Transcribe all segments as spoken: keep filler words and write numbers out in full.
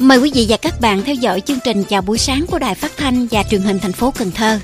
Mời quý vị và các bạn theo dõi chương trình Chào buổi sáng của Đài Phát thanh và Truyền hình thành phố Cần Thơ.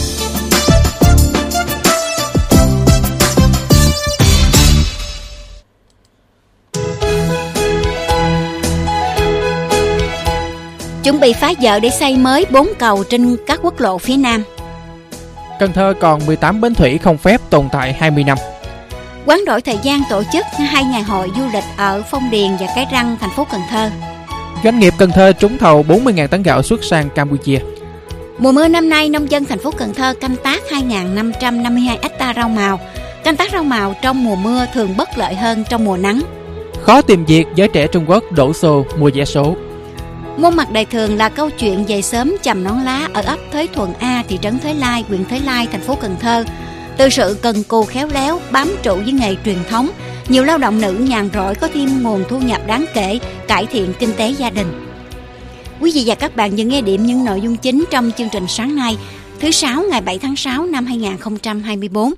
Chuẩn bị phá dỡ để xây mới bốn cầu trên các quốc lộ phía Nam. Cần Thơ còn mười tám bến thủy không phép tồn tại hai mươi năm. Hoán đổi thời gian tổ chức hai ngày hội du lịch ở Phong Điền và Cái Răng, thành phố Cần Thơ. Doanh nghiệp Cần Thơ trúng thầu bốn mươi nghìn tấn gạo xuất sang Campuchia. Mùa mưa năm nay, nông dân thành phố Cần Thơ canh tác hai nghìn năm trăm năm mươi hai héc ta rau màu. Canh tác rau màu trong mùa mưa thường bất lợi hơn trong mùa nắng. Khó tìm việc, giới trẻ Trung Quốc đổ xô mua vé số. Môn mặt đời thường là câu chuyện về xóm Chầm Nón Lá ở ấp Thới Thuận A, thị trấn Thới Lai, huyện Thới Lai, thành phố Cần Thơ. Từ sự cần cù khéo léo, bám trụ với nghề truyền thống, nhiều lao động nữ nhàn rỗi có thêm nguồn thu nhập đáng kể, cải thiện kinh tế gia đình. Quý vị và các bạn vừa nghe điểm những nội dung chính trong chương trình sáng nay, thứ Sáu ngày bảy tháng sáu năm hai nghìn không trăm hai mươi tư.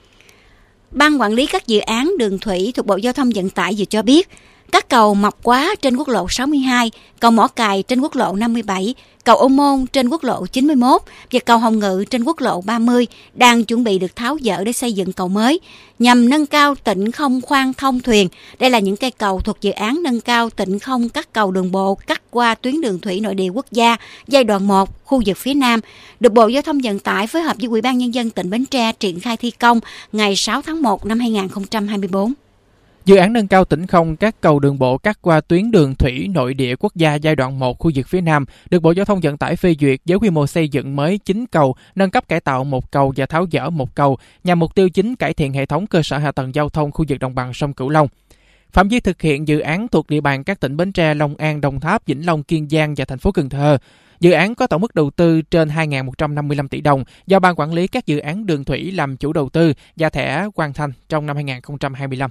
Ban quản lý các dự án đường thủy thuộc Bộ Giao thông Vận tải vừa cho biết, các cầu Mộc Quá trên quốc lộ sáu mươi hai, cầu Mỏ Cày trên quốc lộ năm mươi bảy, cầu Ô Môn trên quốc lộ chín mươi mốt và cầu Hồng Ngự trên quốc lộ ba mươi đang chuẩn bị được tháo dỡ để xây dựng cầu mới nhằm nâng cao tịnh không khoan thông thuyền. Đây là những cây cầu thuộc dự án nâng cao tịnh không các cầu đường bộ cắt qua tuyến đường thủy nội địa quốc gia giai đoạn một khu vực phía Nam, được Bộ Giao thông Vận tải phối hợp với Ủy ban Nhân dân tỉnh Bến Tre triển khai thi công ngày sáu tháng một năm hai nghìn không trăm hai mươi tư. Dự án nâng cao tĩnh không các cầu đường bộ cắt qua tuyến đường thủy nội địa quốc gia giai đoạn một khu vực phía Nam được Bộ Giao thông Vận tải phê duyệt với quy mô xây dựng mới chín cầu, nâng cấp cải tạo một cầu và tháo dỡ một cầu nhằm mục tiêu chính cải thiện hệ thống cơ sở hạ tầng giao thông khu vực đồng bằng sông Cửu Long. Phạm vi thực hiện dự án thuộc địa bàn các tỉnh Bến Tre, Long An, Đồng Tháp, Vĩnh Long, Kiên Giang và thành phố Cần Thơ. Dự án có tổng mức đầu tư trên hai nghìn một trăm năm mươi lăm tỷ đồng do Ban quản lý các dự án đường thủy làm chủ đầu tư và thẻ hoàn thành trong năm hai nghìn không trăm hai mươi lăm.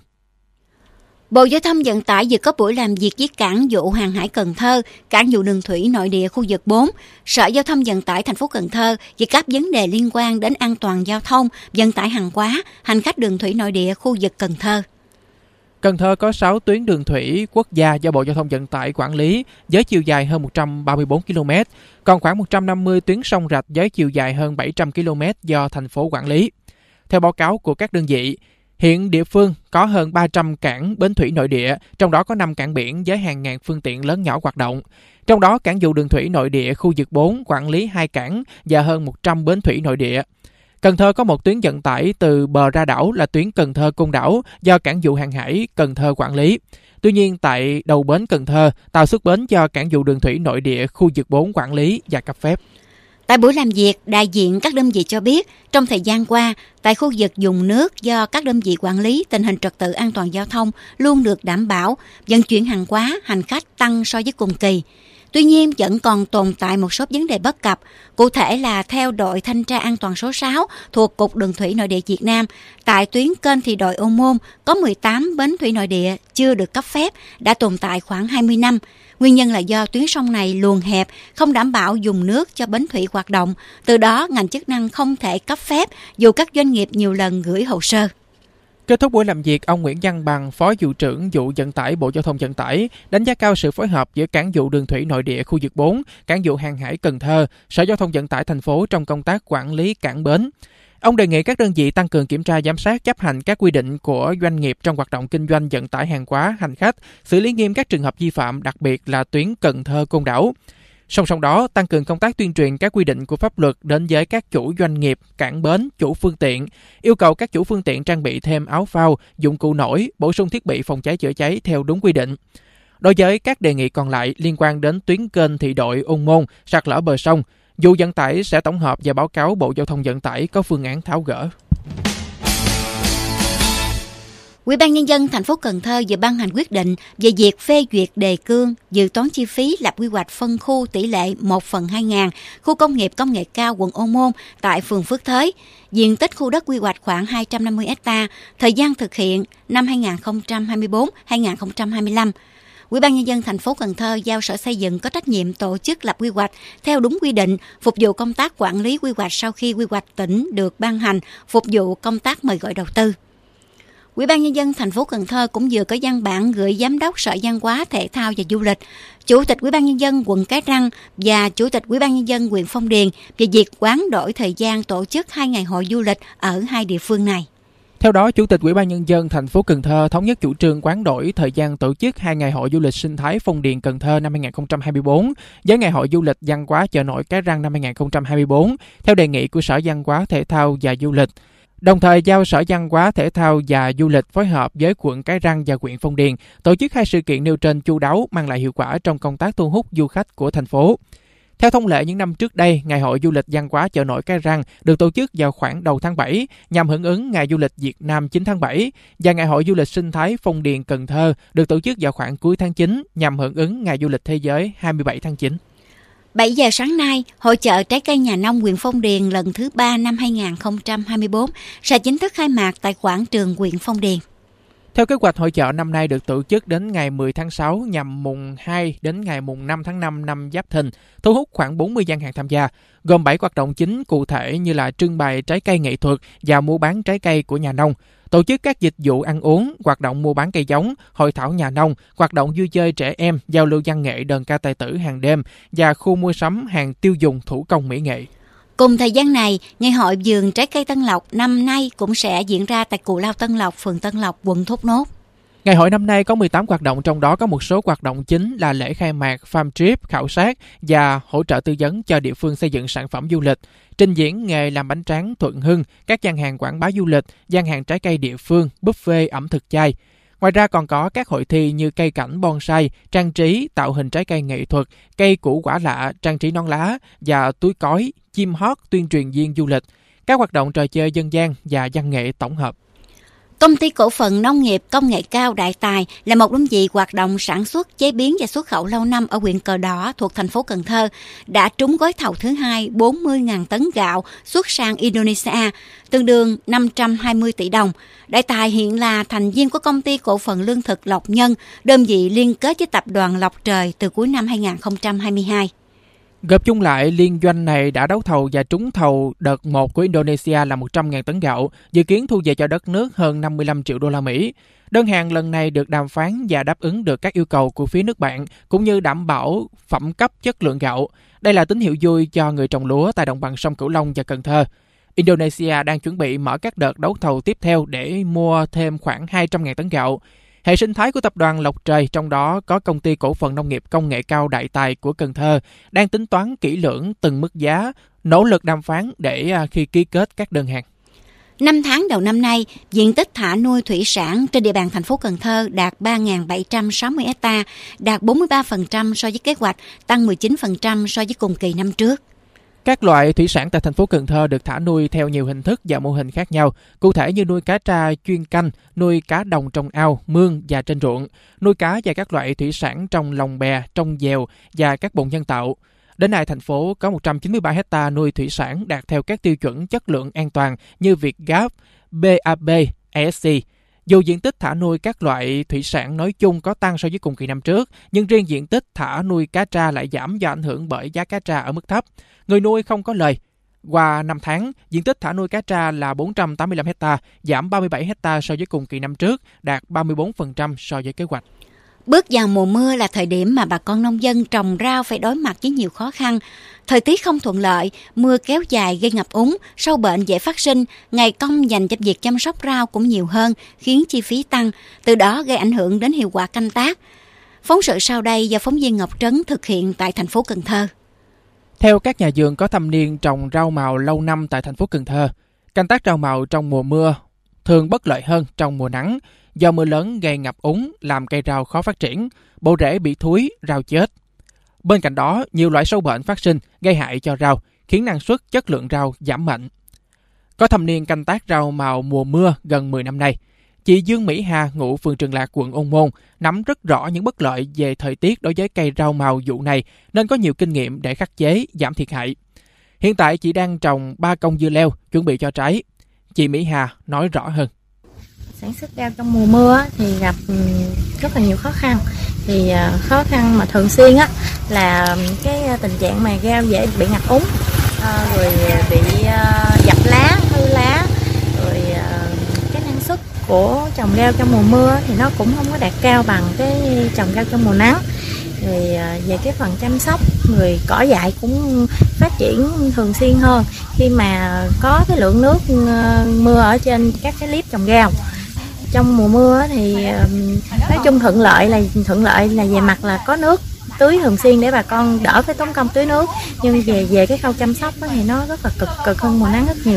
Bộ Giao thông Vận tải vừa có buổi làm việc với Cảng vụ Hàng hải Cần Thơ, Cảng vụ đường thủy nội địa khu vực bốn, Sở Giao thông Vận tải thành phố Cần Thơ về các vấn đề liên quan đến an toàn giao thông, vận tải hàng hóa, hành khách đường thủy nội địa khu vực Cần Thơ. Cần Thơ có sáu tuyến đường thủy quốc gia do Bộ Giao thông Vận tải quản lý với chiều dài hơn một trăm ba mươi tư ki lô mét, còn khoảng một trăm năm mươi tuyến sông rạch với chiều dài hơn bảy trăm ki lô mét do thành phố quản lý. Theo báo cáo của các đơn vị, hiện địa phương có hơn ba trăm cảng bến thủy nội địa, trong đó có năm cảng biển với hàng ngàn phương tiện lớn nhỏ hoạt động. Trong đó, Cảng vụ đường thủy nội địa khu vực bốn quản lý hai cảng và hơn một trăm bến thủy nội địa. Cần Thơ có một tuyến vận tải từ bờ ra đảo là tuyến Cần Thơ - Côn Đảo do Cảng vụ Hàng hải Cần Thơ quản lý. Tuy nhiên, tại đầu bến Cần Thơ, tàu xuất bến do Cảng vụ đường thủy nội địa khu vực bốn quản lý và cấp phép. Tại buổi làm việc, đại diện các đơn vị cho biết, trong thời gian qua, tại khu vực dùng nước do các đơn vị quản lý, tình hình trật tự an toàn giao thông luôn được đảm bảo, vận chuyển hàng hóa, hành khách tăng so với cùng kỳ. Tuy nhiên, vẫn còn tồn tại một số vấn đề bất cập, cụ thể là theo đội thanh tra an toàn số sáu thuộc Cục Đường thủy Nội địa Việt Nam, tại tuyến kênh Thị Đội Ô Môn có mười tám bến thủy nội địa chưa được cấp phép, đã tồn tại khoảng hai mươi năm. Nguyên nhân là do tuyến sông này luồng hẹp, không đảm bảo dùng nước cho bến thủy hoạt động. Từ đó, ngành chức năng không thể cấp phép dù các doanh nghiệp nhiều lần gửi hồ sơ. Kết thúc buổi làm việc, ông Nguyễn Văn Bằng, Phó Vụ trưởng Vụ Vận tải Bộ Giao thông Vận tải, đánh giá cao sự phối hợp giữa Cảng vụ đường thủy nội địa khu vực bốn, Cảng vụ Hàng hải Cần Thơ, Sở Giao thông Vận tải thành phố trong công tác quản lý cảng bến. Ông đề nghị các đơn vị tăng cường kiểm tra giám sát chấp hành các quy định của doanh nghiệp trong hoạt động kinh doanh vận tải hàng hóa, hành khách, xử lý nghiêm các trường hợp vi phạm, đặc biệt là tuyến Cần Thơ - Côn Đảo. Song song đó, tăng cường công tác tuyên truyền các quy định của pháp luật đến với các chủ doanh nghiệp, cảng bến, chủ phương tiện, yêu cầu các chủ phương tiện trang bị thêm áo phao, dụng cụ nổi, bổ sung thiết bị phòng cháy chữa cháy theo đúng quy định. Đối với các đề nghị còn lại liên quan đến tuyến kênh Thị Đội Ôn Môn, sạt lở bờ sông, Vụ Vận tải sẽ tổng hợp và báo cáo Bộ Giao thông Vận tải có phương án tháo gỡ. Ủy ban Nhân dân thành phố Cần Thơ vừa ban hành quyết định về việc phê duyệt đề cương dự toán chi phí lập quy hoạch phân khu tỷ lệ một phần hai nghìn khu công nghiệp công nghệ cao quận Ô Môn tại phường Phước Thới. Diện tích khu đất quy hoạch khoảng hai trăm năm mươi héc ta, thời gian thực hiện năm hai nghìn không trăm hai mươi tư đến hai nghìn không trăm hai mươi lăm. Ủy ban Nhân dân thành phố Cần Thơ giao Sở Xây dựng có trách nhiệm tổ chức lập quy hoạch theo đúng quy định, phục vụ công tác quản lý quy hoạch sau khi quy hoạch tỉnh được ban hành, phục vụ công tác mời gọi đầu tư. Ủy ban Nhân dân thành phố Cần Thơ cũng vừa có văn bản gửi Giám đốc Sở Văn hóa Thể thao và Du lịch, Chủ tịch Ủy ban Nhân dân quận Cái Răng và Chủ tịch Ủy ban Nhân dân huyện Phong Điền về việc hoán đổi thời gian tổ chức hai ngày hội du lịch ở hai địa phương này. Theo đó, Chủ tịch Ủy ban Nhân dân thành phố Cần Thơ thống nhất chủ trương hoán đổi thời gian tổ chức hai ngày hội du lịch sinh thái Phong Điền Cần Thơ năm hai không hai tư với ngày hội du lịch văn hóa chợ nổi Cái Răng năm hai không hai tư theo đề nghị của Sở Văn hóa Thể thao và Du lịch. Đồng thời giao Sở Văn hóa Thể thao và Du lịch phối hợp với quận Cái Răng và huyện Phong Điền tổ chức hai sự kiện nêu trên chu đáo, mang lại hiệu quả trong công tác thu hút du khách của thành phố. Theo thông lệ những năm trước đây, Ngày hội du lịch văn hóa chợ nổi Cái Răng được tổ chức vào khoảng đầu tháng bảy nhằm hưởng ứng Ngày du lịch Việt Nam chín tháng bảy và Ngày hội du lịch sinh thái Phong Điền Cần Thơ được tổ chức vào khoảng cuối tháng chín nhằm hưởng ứng Ngày du lịch thế giới hai mươi bảy tháng chín. bảy giờ sáng nay, hội chợ trái cây nhà nông huyện Phong Điền lần thứ ba năm hai không hai tư sẽ chính thức khai mạc tại quảng trường huyện Phong Điền. Theo kế hoạch, hội chợ năm nay được tổ chức đến ngày mười tháng sáu nhằm mùng hai đến ngày mùng năm tháng năm năm Giáp Thìn, thu hút khoảng bốn mươi gian hàng tham gia, gồm bảy hoạt động chính cụ thể như là trưng bày trái cây nghệ thuật và mua bán trái cây của nhà nông, tổ chức các dịch vụ ăn uống, hoạt động mua bán cây giống, hội thảo nhà nông, hoạt động vui chơi trẻ em, giao lưu văn nghệ, đơn ca tài tử hàng đêm và khu mua sắm hàng tiêu dùng thủ công mỹ nghệ. Cùng thời gian này, Ngày hội vườn trái cây Tân Lộc năm nay cũng sẽ diễn ra tại Cù Lao Tân Lộc, phường Tân Lộc, quận Thốt Nốt. Ngày hội năm nay có mười tám hoạt động, trong đó có một số hoạt động chính là lễ khai mạc, farm trip, khảo sát và hỗ trợ tư vấn cho địa phương xây dựng sản phẩm du lịch, trình diễn nghề làm bánh tráng Thuận Hưng, các gian hàng quảng bá du lịch, gian hàng trái cây địa phương, buffet ẩm thực chay. Ngoài ra còn có các hội thi như cây cảnh bonsai, trang trí, tạo hình trái cây nghệ thuật, cây củ quả lạ, trang trí nón lá và túi cói, chim hót, tuyên truyền viên du lịch, các hoạt động trò chơi dân gian và văn nghệ tổng hợp. Công ty cổ phần nông nghiệp công nghệ cao Đại Tài là một đơn vị hoạt động sản xuất, chế biến và xuất khẩu lâu năm ở huyện Cờ Đỏ thuộc thành phố Cần Thơ đã trúng gói thầu thứ hai bốn mươi nghìn tấn gạo xuất sang Indonesia, tương đương năm trăm hai mươi tỷ đồng. Đại Tài hiện là thành viên của công ty cổ phần lương thực Lộc Nhân, đơn vị liên kết với tập đoàn Lộc Trời từ cuối năm hai không hai hai. Gộp chung lại, liên doanh này đã đấu thầu và trúng thầu đợt một của Indonesia là một trăm nghìn tấn gạo, dự kiến thu về cho đất nước hơn năm mươi lăm triệu đô la Mỹ. Đơn hàng lần này được đàm phán và đáp ứng được các yêu cầu của phía nước bạn, cũng như đảm bảo phẩm cấp chất lượng gạo. Đây là tín hiệu vui cho người trồng lúa tại đồng bằng sông Cửu Long và Cần Thơ. Indonesia đang chuẩn bị mở các đợt đấu thầu tiếp theo để mua thêm khoảng hai trăm nghìn tấn gạo. Hệ sinh thái của tập đoàn Lộc Trời, trong đó có công ty cổ phần nông nghiệp công nghệ cao Đại Tài của Cần Thơ, đang tính toán kỹ lưỡng từng mức giá, nỗ lực đàm phán để khi ký kết các đơn hàng. Năm tháng đầu năm nay, diện tích thả nuôi thủy sản trên địa bàn thành phố Cần Thơ đạt ba nghìn bảy trăm sáu mươi héc ta, đạt bốn mươi ba phần trăm so với kế hoạch, tăng mười chín phần trăm so với cùng kỳ năm trước. Các loại thủy sản tại thành phố Cần Thơ được thả nuôi theo nhiều hình thức và mô hình khác nhau, cụ thể như nuôi cá tra chuyên canh, nuôi cá đồng trong ao, mương và trên ruộng, nuôi cá và các loại thủy sản trong lồng bè, trong dèo và các bồn nhân tạo. Đến nay, thành phố có một trăm chín mươi ba héc ta nuôi thủy sản đạt theo các tiêu chuẩn chất lượng an toàn như Vietgap, bê a bê, e ét xê. Dù diện tích thả nuôi các loại thủy sản nói chung có tăng so với cùng kỳ năm trước, nhưng riêng diện tích thả nuôi cá tra lại giảm do ảnh hưởng bởi giá cá tra ở mức thấp. Người nuôi không có lời. Qua năm tháng, diện tích thả nuôi cá tra là bốn trăm tám mươi lăm héc ta, giảm ba mươi bảy héc ta so với cùng kỳ năm trước, đạt ba mươi bốn phần trăm so với kế hoạch. Bước vào mùa mưa là thời điểm mà bà con nông dân trồng rau phải đối mặt với nhiều khó khăn. Thời tiết không thuận lợi, mưa kéo dài gây ngập úng, sâu bệnh dễ phát sinh, ngày công dành cho việc chăm sóc rau cũng nhiều hơn, khiến chi phí tăng, từ đó gây ảnh hưởng đến hiệu quả canh tác. Phóng sự sau đây do phóng viên Ngọc Trấn thực hiện tại thành phố Cần Thơ. Theo các nhà vườn có thâm niên trồng rau màu lâu năm tại thành phố Cần Thơ, canh tác rau màu trong mùa mưa thường bất lợi hơn trong mùa nắng, do mưa lớn gây ngập úng làm cây rau khó phát triển, bộ rễ bị thúi, rau chết. Bên cạnh đó, nhiều loại sâu bệnh phát sinh gây hại cho rau, khiến năng suất, chất lượng rau giảm mạnh. Có thâm niên canh tác rau màu mùa mưa gần mười năm nay, chị Dương Mỹ Hà ngụ phường Trường Lạc, quận Ôn Môn nắm rất rõ những bất lợi về thời tiết đối với cây rau màu vụ này nên có nhiều kinh nghiệm để khắc chế, giảm thiệt hại. Hiện tại chị đang trồng ba công dưa leo chuẩn bị cho trái. Chị Mỹ Hà nói rõ hơn. Sản xuất rau trong mùa mưa thì gặp rất là nhiều khó khăn. Thì khó khăn mà thường xuyên á là cái tình trạng mà rau dễ bị ngập úng, rồi bị dập lá, hư lá, rồi cái năng suất của trồng rau trong mùa mưa thì nó cũng không có đạt cao bằng cái trồng rau trong mùa nắng. Rồi về cái phần chăm sóc, người cỏ dại cũng phát triển thường xuyên hơn khi mà có cái lượng nước mưa ở trên các cái liếp trồng rau. Trong mùa mưa thì nói chung thuận lợi là thuận lợi là về mặt là có nước tưới thường xuyên để bà con đỡ phải tốn công tưới nước, nhưng về về cái khâu chăm sóc thì nó rất là cực cực hơn mùa nắng rất nhiều.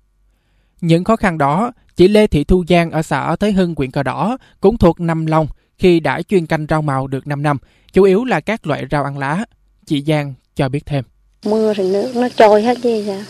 Những khó khăn đó, chị Lê Thị Thu Giang ở xã Thới Hưng, huyện Cờ Đỏ cũng thuộc Nam Long khi đã chuyên canh rau màu được năm năm, chủ yếu là các loại rau ăn lá. Chị Giang cho biết thêm. Mưa thì nước nó trôi hết chứ sao?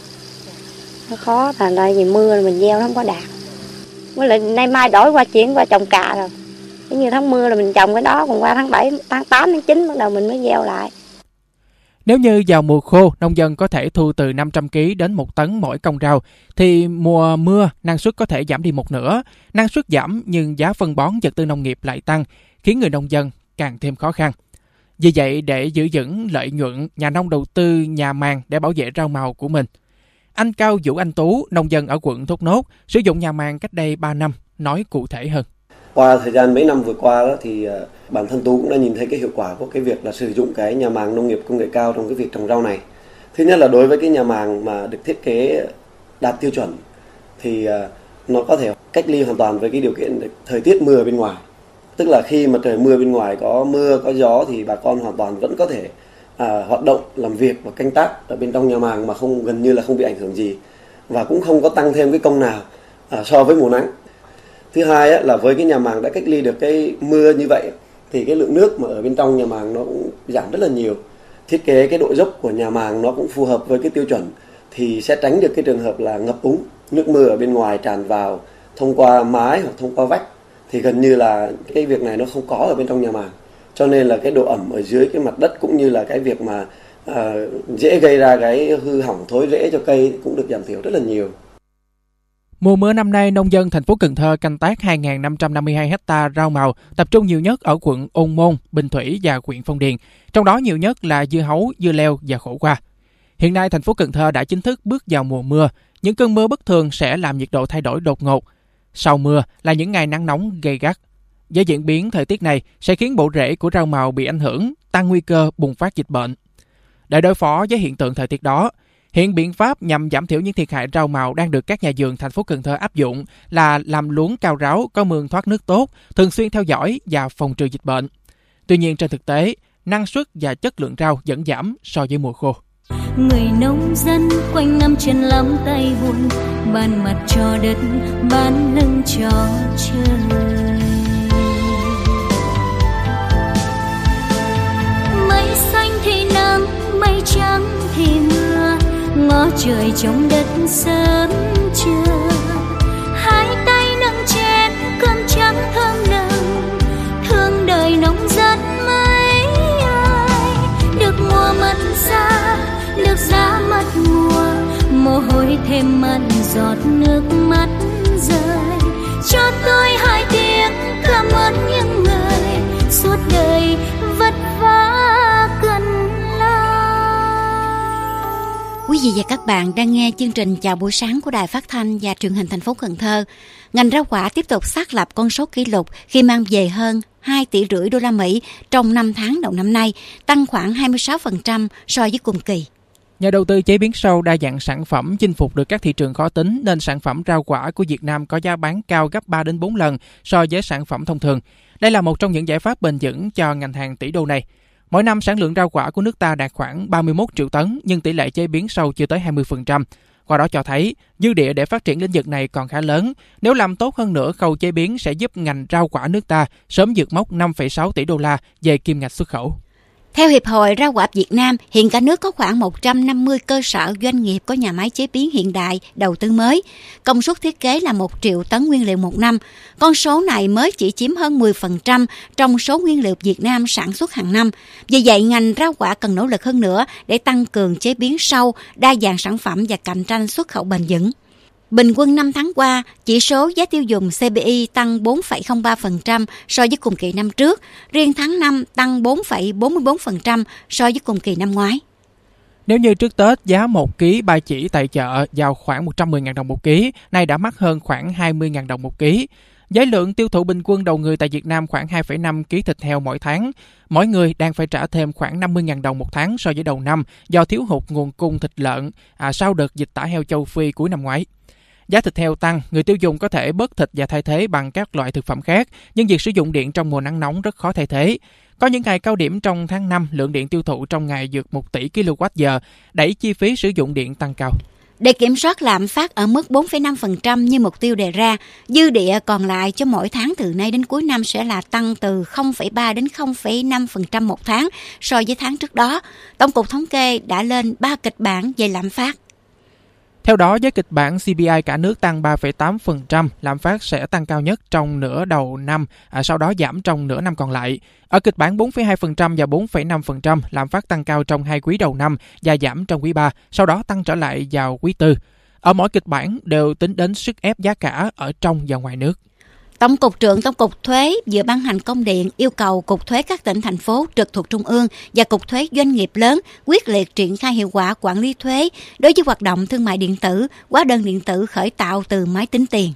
Nó khó, thành ra vì mưa mình gieo nó không có đạt. Với lại nay mai đổi qua chuyển qua trồng cà rồi. Giống như tháng mưa là mình trồng cái đó, còn qua tháng bảy, tháng tám, tháng chín bắt đầu mình mới gieo lại. Nếu như vào mùa khô, nông dân có thể thu từ năm trăm ki lô gam đến một tấn mỗi công rau, thì mùa mưa năng suất có thể giảm đi một nửa. Năng suất giảm nhưng giá phân bón vật tư nông nghiệp lại tăng, khiến người nông dân càng thêm khó khăn. Vì vậy, để giữ vững lợi nhuận, nhà nông đầu tư nhà màng để bảo vệ rau màu của mình. Anh Cao Vũ Anh Tú, nông dân ở quận Thốt Nốt, sử dụng nhà màng cách đây ba năm, nói cụ thể hơn. Qua thời gian mấy năm vừa qua đó, thì bản thân Tú cũng đã nhìn thấy cái hiệu quả của cái việc là sử dụng cái nhà màng nông nghiệp công nghệ cao trong cái việc trồng rau này. Thứ nhất là đối với cái nhà màng mà được thiết kế đạt tiêu chuẩn thì nó có thể cách ly hoàn toàn với cái điều kiện thời tiết mưa bên ngoài. Tức là khi mà trời mưa bên ngoài có mưa, có gió thì bà con hoàn toàn vẫn có thể à, hoạt động, làm việc và canh tác ở bên trong nhà màng mà không gần như là không bị ảnh hưởng gì, và cũng không có tăng thêm cái công nào à, so với mùa nắng. Thứ hai á, là với cái nhà màng đã cách ly được cái mưa như vậy thì cái lượng nước mà ở bên trong nhà màng nó cũng giảm rất là nhiều. Thiết kế cái độ dốc của nhà màng nó cũng phù hợp với cái tiêu chuẩn thì sẽ tránh được cái trường hợp là ngập úng, nước mưa ở bên ngoài tràn vào thông qua mái hoặc thông qua vách, thì gần như là cái việc này nó không có ở bên trong nhà màng. Cho nên là cái độ ẩm ở dưới cái mặt đất cũng như là cái việc mà à, dễ gây ra cái hư hỏng thối rễ cho cây cũng được giảm thiểu rất là nhiều. Mùa mưa năm nay, nông dân thành phố Cần Thơ canh tác hai nghìn năm trăm năm mươi hai ha rau màu, tập trung nhiều nhất ở quận Ôn Môn, Bình Thủy và huyện Phong Điền. Trong đó nhiều nhất là dưa hấu, dưa leo và khổ qua. Hiện nay, thành phố Cần Thơ đã chính thức bước vào mùa mưa. Những cơn mưa bất thường sẽ làm nhiệt độ thay đổi đột ngột. Sau mưa là những ngày nắng nóng gay gắt. Với diễn biến thời tiết này sẽ khiến bộ rễ của rau màu bị ảnh hưởng, tăng nguy cơ bùng phát dịch bệnh. Để đối phó với hiện tượng thời tiết đó, hiện biện pháp nhằm giảm thiểu những thiệt hại rau màu đang được các nhà vườn thành phố Cần Thơ áp dụng là làm luống cao ráo có mương thoát nước tốt, thường xuyên theo dõi và phòng trừ dịch bệnh. Tuy nhiên trên thực tế, năng suất và chất lượng rau vẫn giảm so với mùa khô. Người nông dân quanh năm chân lắm tay buồn, ban mặt cho đất, ban lưng cho trời. Mây xanh thì nắng, mây trắng thì mưa, ngó trời trong đất sớm trưa. Hai tay nâng chén cơm trắng thơm nồng, thương đời nông dân mấy ai được mùa mật ra, được giá mất mùa, mồ hôi thêm mặn giọt nước mắt rơi. Cho tôi hai tiếng cảm ơn những người suốt đời vất vả cần lao. Quý vị và các bạn đang nghe chương trình Chào buổi sáng của Đài Phát thanh và Truyền hình thành phố Cần Thơ. Ngành rau quả tiếp tục xác lập con số kỷ lục khi mang về hơn hai tỷ rưỡi đô la Mỹ trong năm tháng đầu năm nay, tăng khoảng hai mươi sáu phần trăm so với cùng kỳ. Nhà đầu tư chế biến sâu đa dạng sản phẩm chinh phục được các thị trường khó tính nên sản phẩm rau quả của Việt Nam có giá bán cao gấp ba đến bốn lần so với sản phẩm thông thường. Đây là một trong những giải pháp bền vững cho ngành hàng tỷ đô này. Mỗi năm sản lượng rau quả của nước ta đạt khoảng ba mươi mốt triệu tấn nhưng tỷ lệ chế biến sâu chưa tới hai mươi phần trăm. Qua đó cho thấy dư địa để phát triển lĩnh vực này còn khá lớn. Nếu làm tốt hơn nữa, khâu chế biến sẽ giúp ngành rau quả nước ta sớm vượt mốc năm phẩy sáu tỷ đô la về kim ngạch xuất khẩu. Theo Hiệp hội Rau quả Việt Nam, hiện cả nước có khoảng một trăm năm mươi cơ sở doanh nghiệp có nhà máy chế biến hiện đại, đầu tư mới. Công suất thiết kế là một triệu tấn nguyên liệu một năm. Con số này mới chỉ chiếm hơn mười phần trăm trong số nguyên liệu Việt Nam sản xuất hàng năm. Vì vậy, ngành rau quả cần nỗ lực hơn nữa để tăng cường chế biến sâu, đa dạng sản phẩm và cạnh tranh xuất khẩu bền vững. Bình quân năm tháng qua, chỉ số giá tiêu dùng xê pê i tăng bốn phẩy không ba phần trăm so với cùng kỳ năm trước, riêng tháng năm tăng bốn phẩy bốn mươi bốn phần trăm so với cùng kỳ năm ngoái. Nếu như trước Tết giá một ký ba chỉ tại chợ vào khoảng một trăm mười nghìn đồng một ký, nay đã mắc hơn khoảng hai mươi nghìn đồng một ký. Với lượng tiêu thụ bình quân đầu người tại Việt Nam khoảng hai phẩy năm ki lô gam thịt heo mỗi tháng, mỗi người đang phải trả thêm khoảng năm mươi nghìn đồng một tháng so với đầu năm do thiếu hụt nguồn cung thịt lợn à, sau đợt dịch tả heo châu Phi cuối năm ngoái. Giá thịt heo tăng, người tiêu dùng có thể bớt thịt và thay thế bằng các loại thực phẩm khác, nhưng việc sử dụng điện trong mùa nắng nóng rất khó thay thế. Có những ngày cao điểm trong tháng năm, lượng điện tiêu thụ trong ngày vượt một tỷ ki lô oát giờ, đẩy chi phí sử dụng điện tăng cao. Để kiểm soát lạm phát ở mức bốn phẩy năm phần trăm như mục tiêu đề ra, dư địa còn lại cho mỗi tháng từ nay đến cuối năm sẽ là tăng từ không phẩy ba đến không phẩy năm phần trăm một tháng so với tháng trước đó. Tổng cục Thống kê đã lên ba kịch bản về lạm phát. Theo đó, với kịch bản xê pê i cả nước tăng ba phẩy tám phần trăm, lạm phát sẽ tăng cao nhất trong nửa đầu năm, à, sau đó giảm trong nửa năm còn lại. Ở kịch bản bốn phẩy hai phần trăm và bốn phẩy năm phần trăm, lạm phát tăng cao trong hai quý đầu năm và giảm trong quý ba, sau đó tăng trở lại vào quý tư. Ở mỗi kịch bản đều tính đến sức ép giá cả ở trong và ngoài nước. Tổng cục trưởng Tổng cục Thuế vừa ban hành công điện yêu cầu Cục Thuế các tỉnh, thành phố trực thuộc Trung ương và Cục Thuế doanh nghiệp lớn quyết liệt triển khai hiệu quả quản lý thuế đối với hoạt động thương mại điện tử, hóa đơn điện tử khởi tạo từ máy tính tiền.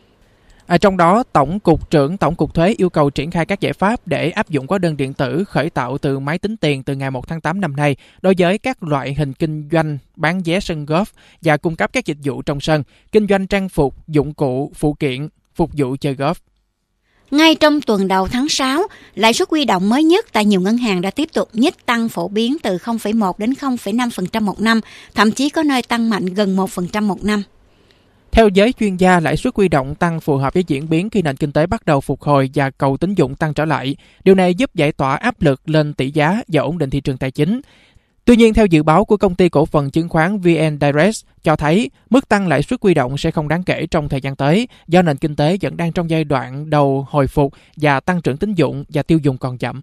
À, trong đó, Tổng cục trưởng Tổng cục Thuế yêu cầu triển khai các giải pháp để áp dụng hóa đơn điện tử khởi tạo từ máy tính tiền từ ngày một tháng tám năm nay đối với các loại hình kinh doanh bán vé sân golf và cung cấp các dịch vụ trong sân, kinh doanh trang phục, dụng cụ, phụ kiện, phục vụ chơi golf. Ngay trong tuần đầu tháng sáu, lãi suất huy động mới nhất tại nhiều ngân hàng đã tiếp tục nhích tăng phổ biến từ không phẩy một đến không phẩy năm phần trăm một năm, thậm chí có nơi tăng mạnh gần một phần trăm một năm. Theo giới chuyên gia, lãi suất huy động tăng phù hợp với diễn biến khi nền kinh tế bắt đầu phục hồi và cầu tín dụng tăng trở lại. Điều này giúp giải tỏa áp lực lên tỷ giá và ổn định thị trường tài chính. Tuy nhiên, theo dự báo của công ty cổ phần chứng khoán vê en Direct cho thấy, mức tăng lãi suất huy động sẽ không đáng kể trong thời gian tới do nền kinh tế vẫn đang trong giai đoạn đầu hồi phục và tăng trưởng tín dụng và tiêu dùng còn chậm.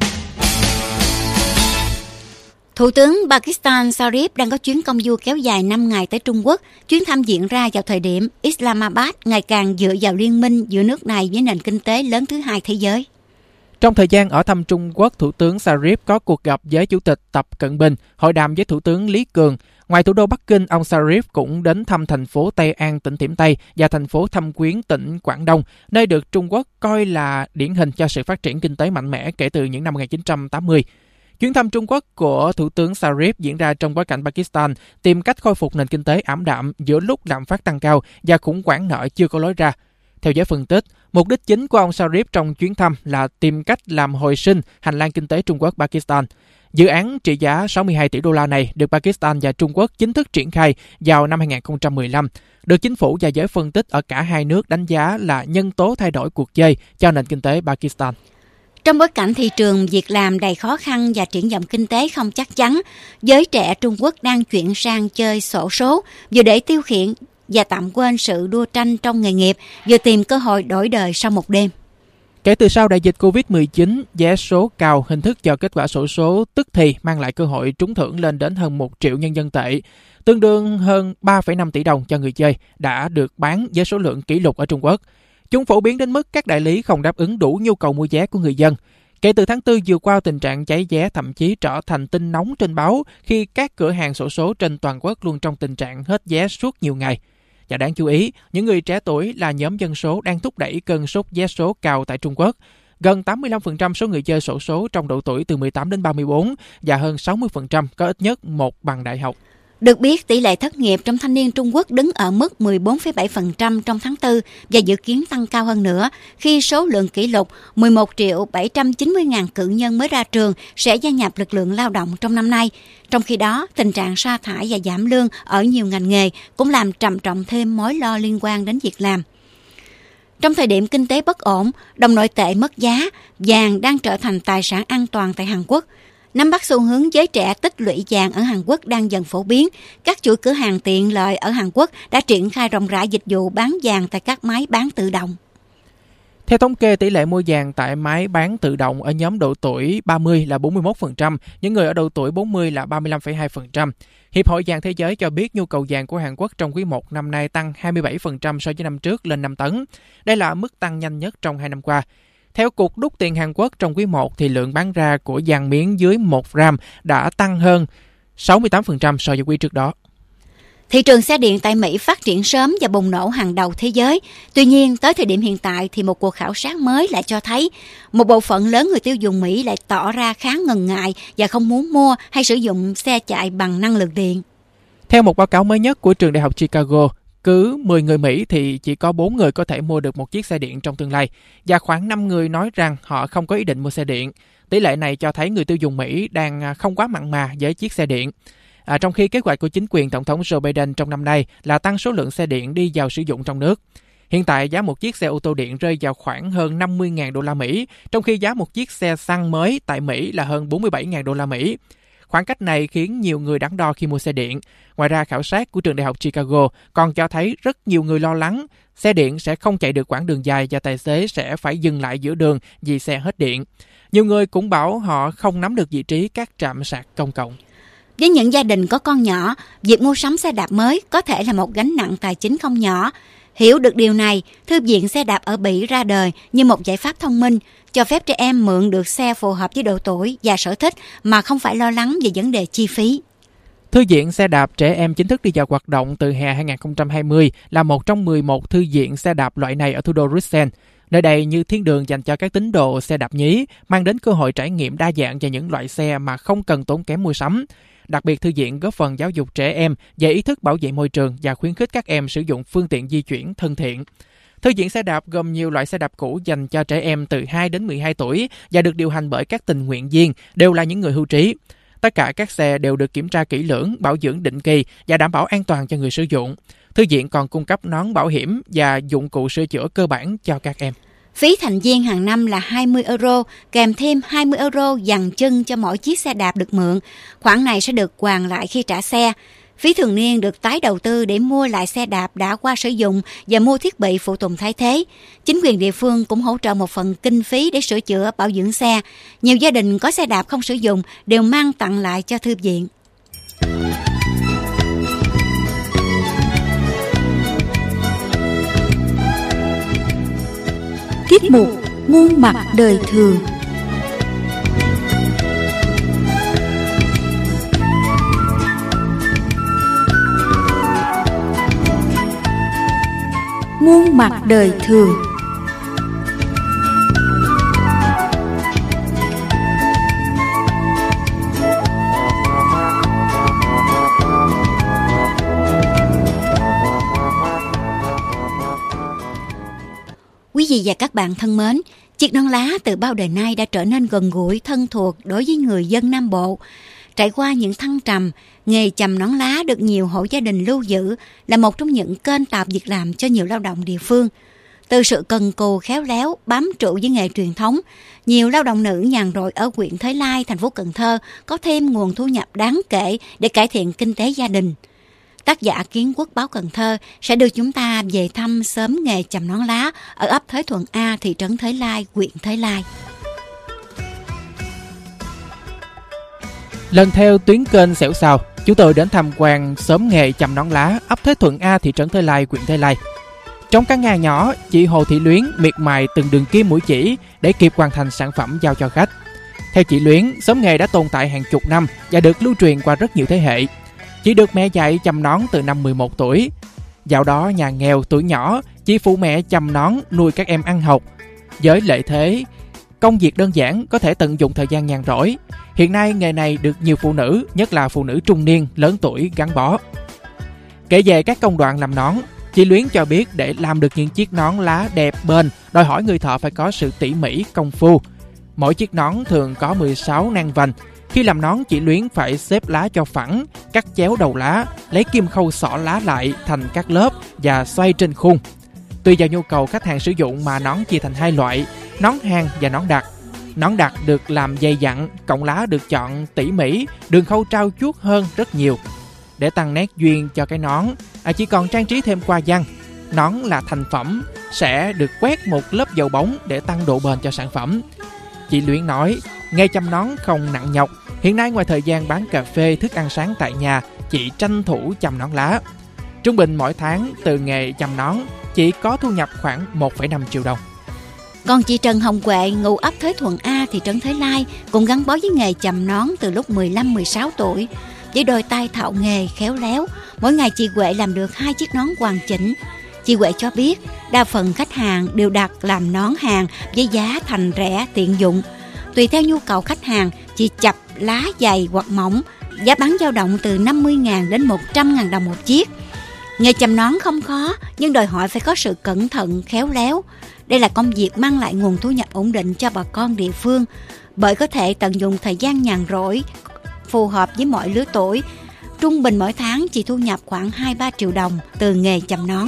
Thủ tướng Pakistan Sharif đang có chuyến công du kéo dài năm ngày tới Trung Quốc. Chuyến thăm diễn ra vào thời điểm Islamabad ngày càng dựa vào liên minh giữa nước này với nền kinh tế lớn thứ hai thế giới. Trong thời gian ở thăm Trung Quốc, Thủ tướng Sharif có cuộc gặp với Chủ tịch Tập Cận Bình, hội đàm với Thủ tướng Lý Cường. Ngoài thủ đô Bắc Kinh, ông Sharif cũng đến thăm thành phố Tây An, tỉnh Thiểm Tây và thành phố Thâm Quyến, tỉnh Quảng Đông, nơi được Trung Quốc coi là điển hình cho sự phát triển kinh tế mạnh mẽ kể từ những năm một nghìn chín trăm tám mươi. Chuyến thăm Trung Quốc của Thủ tướng Sharif diễn ra trong bối cảnh Pakistan tìm cách khôi phục nền kinh tế ảm đạm giữa lúc lạm phát tăng cao và khủng hoảng nợ chưa có lối ra. Theo giới phân tích, mục đích chính của ông Sharif trong chuyến thăm là tìm cách làm hồi sinh hành lang kinh tế Trung Quốc-Pakistan. Dự án trị giá sáu mươi hai tỷ đô la này được Pakistan và Trung Quốc chính thức triển khai vào năm hai nghìn không trăm mười lăm, được chính phủ và giới phân tích ở cả hai nước đánh giá là nhân tố thay đổi cuộc chơi cho nền kinh tế Pakistan. Trong bối cảnh thị trường việc làm đầy khó khăn và triển vọng kinh tế không chắc chắn, giới trẻ Trung Quốc đang chuyển sang chơi xổ số, vừa để tiêu khiển và tạm quên sự đua tranh trong nghề nghiệp, vừa tìm cơ hội đổi đời sau một đêm. Kể từ sau đại dịch covid mười chín, vé số cao hình thức cho kết quả xổ số tức thì mang lại cơ hội trúng thưởng lên đến hơn một triệu nhân dân tệ, tương đương hơn ba phẩy năm tỷ đồng cho người chơi đã được bán với số lượng kỷ lục ở Trung Quốc. Chúng phổ biến đến mức các đại lý không đáp ứng đủ nhu cầu mua vé của người dân. Kể từ tháng tư vừa qua, tình trạng cháy vé thậm chí trở thành tin nóng trên báo khi các cửa hàng xổ số trên toàn quốc luôn trong tình trạng hết vé suốt nhiều ngày. Và đáng chú ý, những người trẻ tuổi là nhóm dân số đang thúc đẩy cơn sốt vé số cao tại Trung Quốc. Gần tám mươi lăm phần trăm số người chơi xổ số trong độ tuổi từ mười tám đến ba mươi tư và hơn sáu mươi phần trăm có ít nhất một bằng đại học. Được biết, tỷ lệ thất nghiệp trong thanh niên Trung Quốc đứng ở mức mười bốn phẩy bảy phần trăm trong tháng tư và dự kiến tăng cao hơn nữa khi số lượng kỷ lục mười một triệu bảy trăm chín mươi ngàn cử nhân mới ra trường sẽ gia nhập lực lượng lao động trong năm nay. Trong khi đó, tình trạng sa thải và giảm lương ở nhiều ngành nghề cũng làm trầm trọng thêm mối lo liên quan đến việc làm. Trong thời điểm kinh tế bất ổn, đồng nội tệ mất giá, vàng đang trở thành tài sản an toàn tại Hàn Quốc. Nắm bắt xu hướng giới trẻ tích lũy vàng ở Hàn Quốc đang dần phổ biến, các chuỗi cửa hàng tiện lợi ở Hàn Quốc đã triển khai rộng rãi dịch vụ bán vàng tại các máy bán tự động. Theo thống kê, tỷ lệ mua vàng tại máy bán tự động ở nhóm độ tuổi ba mươi là bốn mươi mốt phần trăm, những người ở độ tuổi bốn mươi là ba mươi lăm phẩy hai phần trăm. Hiệp hội Vàng Thế giới cho biết nhu cầu vàng của Hàn Quốc trong quý một năm nay tăng hai mươi bảy phần trăm so với năm trước lên năm tấn. Đây là mức tăng nhanh nhất trong hai năm qua. Theo Cục Đúc tiền Hàn Quốc, trong quý một thì lượng bán ra của vàng miếng dưới một gram đã tăng hơn sáu mươi tám phần trăm so với quý trước đó. Thị trường xe điện tại Mỹ phát triển sớm và bùng nổ hàng đầu thế giới. Tuy nhiên, tới thời điểm hiện tại thì một cuộc khảo sát mới lại cho thấy một bộ phận lớn người tiêu dùng Mỹ lại tỏ ra khá ngần ngại và không muốn mua hay sử dụng xe chạy bằng năng lượng điện. Theo một báo cáo mới nhất của trường đại học Chicago, cứ mười người Mỹ thì chỉ có bốn người có thể mua được một chiếc xe điện trong tương lai, và khoảng năm người nói rằng họ không có ý định mua xe điện. Tỷ lệ này cho thấy người tiêu dùng Mỹ đang không quá mặn mà với chiếc xe điện. À, trong khi kế hoạch của chính quyền Tổng thống Joe Biden trong năm nay là tăng số lượng xe điện đi vào sử dụng trong nước. Hiện tại, giá một chiếc xe ô tô điện rơi vào khoảng hơn năm mươi nghìn đô la Mỹ, trong khi giá một chiếc xe xăng mới tại Mỹ là hơn bốn mươi bảy nghìn đô la Mỹ. Khoảng cách này khiến nhiều người đắn đo khi mua xe điện. Ngoài ra, khảo sát của trường đại học Chicago còn cho thấy rất nhiều người lo lắng xe điện sẽ không chạy được quãng đường dài và tài xế sẽ phải dừng lại giữa đường vì xe hết điện. Nhiều người cũng bảo họ không nắm được vị trí các trạm sạc công cộng. Với những gia đình có con nhỏ, việc mua sắm xe đạp mới có thể là một gánh nặng tài chính không nhỏ. Hiểu được điều này, Thư viện xe đạp ở Bỉ ra đời như một giải pháp thông minh, cho phép trẻ em mượn được xe phù hợp với độ tuổi và sở thích mà không phải lo lắng về vấn đề chi phí. Thư viện xe đạp trẻ em chính thức đi vào hoạt động từ hè hai không hai không, là một trong mười một thư viện xe đạp loại này ở thủ đô Bruxelles. Nơi đây như thiên đường dành cho các tín đồ xe đạp nhí, mang đến cơ hội trải nghiệm đa dạng về những loại xe mà không cần tốn kém mua sắm. Đặc biệt, thư viện góp phần giáo dục trẻ em về ý thức bảo vệ môi trường và khuyến khích các em sử dụng phương tiện di chuyển thân thiện. Thư viện xe đạp gồm nhiều loại xe đạp cũ dành cho trẻ em từ hai đến mười hai tuổi và được điều hành bởi các tình nguyện viên, đều là những người hưu trí. Tất cả các xe đều được kiểm tra kỹ lưỡng, bảo dưỡng định kỳ và đảm bảo an toàn cho người sử dụng. Thư viện còn cung cấp nón bảo hiểm và dụng cụ sửa chữa cơ bản cho các em. Phí thành viên hàng năm là hai mươi euro, kèm thêm hai mươi euro dằn chân cho mỗi chiếc xe đạp được mượn. Khoản này sẽ được hoàn lại khi trả xe. Phí thường niên được tái đầu tư để mua lại xe đạp đã qua sử dụng và mua thiết bị phụ tùng thay thế. Chính quyền địa phương cũng hỗ trợ một phần kinh phí để sửa chữa, bảo dưỡng xe. Nhiều gia đình có xe đạp không sử dụng đều mang tặng lại cho thư viện. Tiết mục Muôn mặt đời thường. Muôn mặt đời thường. Quý vị và các bạn thân mến, chiếc nón lá từ bao đời nay đã trở nên gần gũi, thân thuộc đối với người dân Nam Bộ. Trải qua những thăng trầm, nghề chầm nón lá được nhiều hộ gia đình lưu giữ, là một trong những kênh tạo việc làm cho nhiều lao động địa phương. Từ sự cần cù khéo léo, bám trụ với nghề truyền thống, nhiều lao động nữ nhàn rỗi ở huyện Thới Lai, thành phố Cần Thơ có thêm nguồn thu nhập đáng kể để cải thiện kinh tế gia đình. Tác giả Kiến Quốc, báo Cần Thơ sẽ đưa chúng ta về thăm xóm nghề chầm nón lá ở ấp Thới Thuận A, thị trấn Thới Lai, huyện Thới Lai. Lần theo tuyến kênh Xẻo Xào, chúng tôi đến tham quan xóm nghề chầm nón lá ấp Thới Thuận A, thị trấn Thới Lai, huyện Thới Lai. Trong căn nhà nhỏ, chị Hồ Thị Luyến miệt mài từng đường kim mũi chỉ để kịp hoàn thành sản phẩm giao cho khách. Theo chị Luyến, xóm nghề đã tồn tại hàng chục năm và được lưu truyền qua rất nhiều thế hệ. Chị được mẹ dạy chầm nón từ năm mười một tuổi. Dạo đó nhà nghèo tuổi nhỏ, chị phụ mẹ chầm nón nuôi các em ăn học. Với lợi thế công việc đơn giản, có thể tận dụng thời gian nhàn rỗi. Hiện nay nghề này được nhiều phụ nữ, nhất là phụ nữ trung niên, lớn tuổi gắn bó. Kể về các công đoạn làm nón, chị Luyến cho biết để làm được những chiếc nón lá đẹp bền, đòi hỏi người thợ phải có sự tỉ mỉ, công phu. Mỗi chiếc nón thường có mười sáu nang vành. Khi làm nón, chị Luyến phải xếp lá cho phẳng, cắt chéo đầu lá, lấy kim khâu xỏ lá lại thành các lớp và xoay trên khuôn. Tùy vào nhu cầu khách hàng sử dụng mà nón chia thành hai loại, nón hang và nón đặt. Nón đặt được làm dày dặn, cọng lá được chọn tỉ mỉ, đường khâu trau chuốt hơn rất nhiều. Để tăng nét duyên cho cái nón, à, chỉ còn trang trí thêm hoa văn. Nón là thành phẩm, sẽ được quét một lớp dầu bóng để tăng độ bền cho sản phẩm. Chị Luyến nói, nghề chăm nón không nặng nhọc. Hiện nay ngoài thời gian bán cà phê, thức ăn sáng tại nhà, chị tranh thủ chăm nón lá. Trung bình mỗi tháng từ nghề chăm nón, chị có thu nhập khoảng một phẩy năm triệu đồng. Còn chị Trần Hồng Huệ, ngụ ấp Thới Thuận A, thị trấn Thới Lai, cũng gắn bó với nghề chầm nón từ lúc mười lăm mười sáu tuổi. với đôi tay thạo nghề khéo léo. Mỗi ngày chị Huệ làm được hai chiếc nón hoàn chỉnh. Chị Huệ cho biết đa phần khách hàng đều đặt làm nón hàng với giá thành rẻ tiện dụng. Tùy theo nhu cầu khách hàng, chị chập lá dày hoặc mỏng, giá bán dao động từ năm mươi nghìn đến một trăm nghìn đồng một chiếc. Nghề chầm nón không khó, nhưng đòi hỏi phải có sự cẩn thận, khéo léo. Đây là công việc mang lại nguồn thu nhập ổn định cho bà con địa phương, bởi có thể tận dụng thời gian nhàn rỗi, phù hợp với mọi lứa tuổi. Trung bình mỗi tháng chị thu nhập khoảng hai ba triệu đồng từ nghề chầm nón.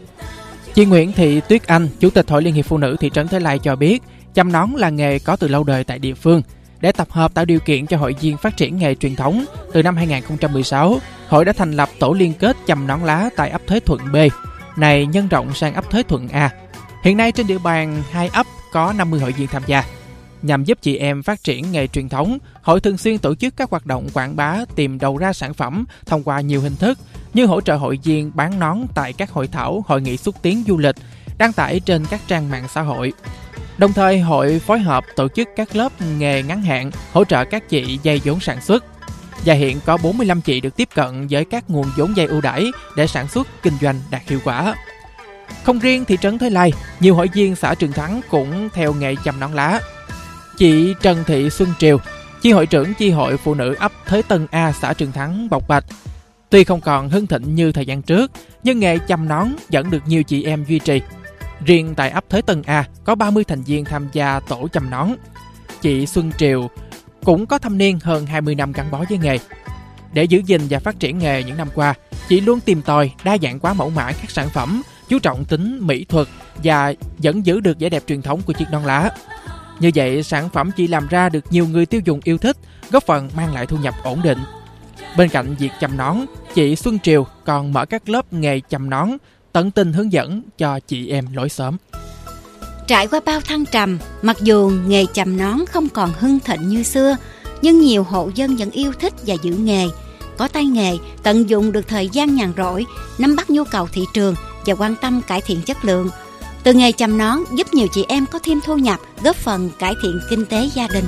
Chị Nguyễn Thị Tuyết Anh, Chủ tịch Hội Liên hiệp Phụ nữ thị trấn Thới Lai cho biết, chầm nón là nghề có từ lâu đời tại địa phương. Để tập hợp tạo điều kiện cho hội viên phát triển nghề truyền thống, từ năm hai không một sáu, hội đã thành lập tổ liên kết chầm nón lá tại ấp Thới Thuận B, này nhân rộng sang ấp Thới Thuận A. Hiện nay trên địa bàn hai ấp có năm mươi hội viên tham gia. Nhằm giúp chị em phát triển nghề truyền thống, hội thường xuyên tổ chức các hoạt động quảng bá, tìm đầu ra sản phẩm thông qua nhiều hình thức như hỗ trợ hội viên bán nón tại các hội thảo, hội nghị xúc tiến du lịch, đăng tải trên các trang mạng xã hội. Đồng thời, hội phối hợp tổ chức các lớp nghề ngắn hạn, hỗ trợ các chị vay vốn sản xuất. Và hiện có bốn mươi lăm chị được tiếp cận với các nguồn vốn vay ưu đãi để sản xuất kinh doanh đạt hiệu quả. Không riêng thị trấn Thới Lai, nhiều hội viên xã Trường Thắng cũng theo nghề chầm nón lá. Chị Trần Thị Xuân Triều, chi hội trưởng chi hội phụ nữ ấp Thới Tân A, xã Trường Thắng, Bộc Bạch. Tuy không còn hưng thịnh như thời gian trước, nhưng nghề chầm nón vẫn được nhiều chị em duy trì. Riêng tại ấp Thới Tân A có ba mươi thành viên tham gia tổ chầm nón. Chị Xuân Triều cũng có thâm niên hơn hai mươi năm gắn bó với nghề. Để giữ gìn và phát triển nghề những năm qua, chị luôn tìm tòi đa dạng hóa mẫu mã các sản phẩm, chú trọng tính mỹ thuật và vẫn giữ được vẻ đẹp truyền thống của chiếc nón lá. Như vậy, sản phẩm chị làm ra được nhiều người tiêu dùng yêu thích, góp phần mang lại thu nhập ổn định. Bên cạnh việc chầm nón, chị Xuân Triều còn mở các lớp nghề chầm nón, tận tình hướng dẫn cho chị em lối xóm. Trải qua bao thăng trầm, mặc dù nghề chầm nón không còn hưng thịnh như xưa, nhưng nhiều hộ dân vẫn yêu thích và giữ nghề. Có tay nghề, tận dụng được thời gian nhàn rỗi, nắm bắt nhu cầu thị trường và quan tâm cải thiện chất lượng. Từ nghề chầm nón giúp nhiều chị em có thêm thu nhập, góp phần cải thiện kinh tế gia đình.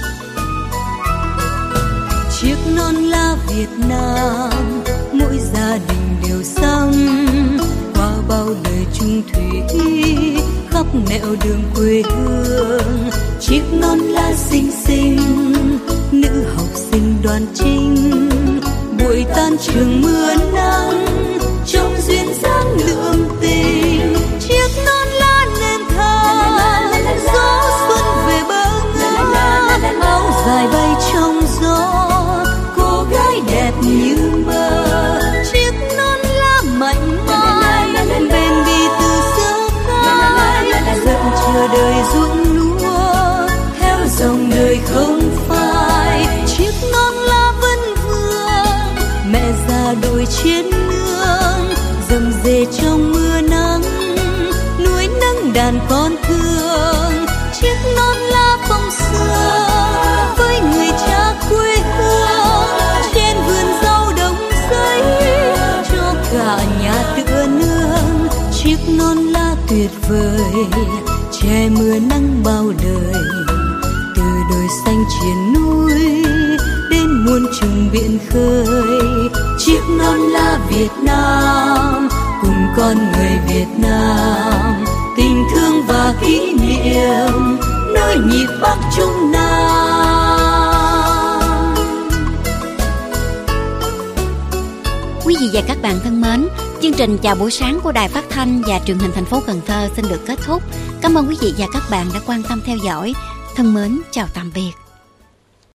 Chiếc nón lá Việt Nam, mỗi gia đình đều xăm, qua bao đời chung thủy, khắp nẻo đường quê hương. Chiếc nón lá xinh xinh, nữ học sinh đoan chính, buổi tan trường mưa nắng, trong duyên dáng lượm tình. Chiếc nón lá nên thơ, gió xuân về bờ ngỡ, áo dài bay trong gió, cô gái đẹp như mơ. Chiếc nón lá mạnh mẽ, bền bỉ từ xưa nay, dặn chờ đời ruộng lúa, theo dòng đời không phai. Chiếc nón lá vẫn vương, mẹ già đội chiến nương, dầm dề trong mưa nắng, nuôi nấng đàn con thương. Chiếc nón lá phong xưa với người cha quê hương, trên vườn rau đồng giấy cho cả nhà tựa nương. Chiếc nón lá tuyệt vời, che mưa nắng bao đời, từ đồi xanh triền núi đến muôn trùng biển khơi. Chiếc nón lá Việt Nam cùng con người Việt Nam, tình thương và kỷ niệm nối nhịp Bắc Trung Nam. Quý vị và các bạn thân mến, chương trình Chào buổi sáng của Đài Phát thanh và Truyền hình thành phố Cần Thơ xin được kết thúc. Cảm ơn quý vị và các bạn đã quan tâm theo dõi. Thân mến, chào tạm biệt.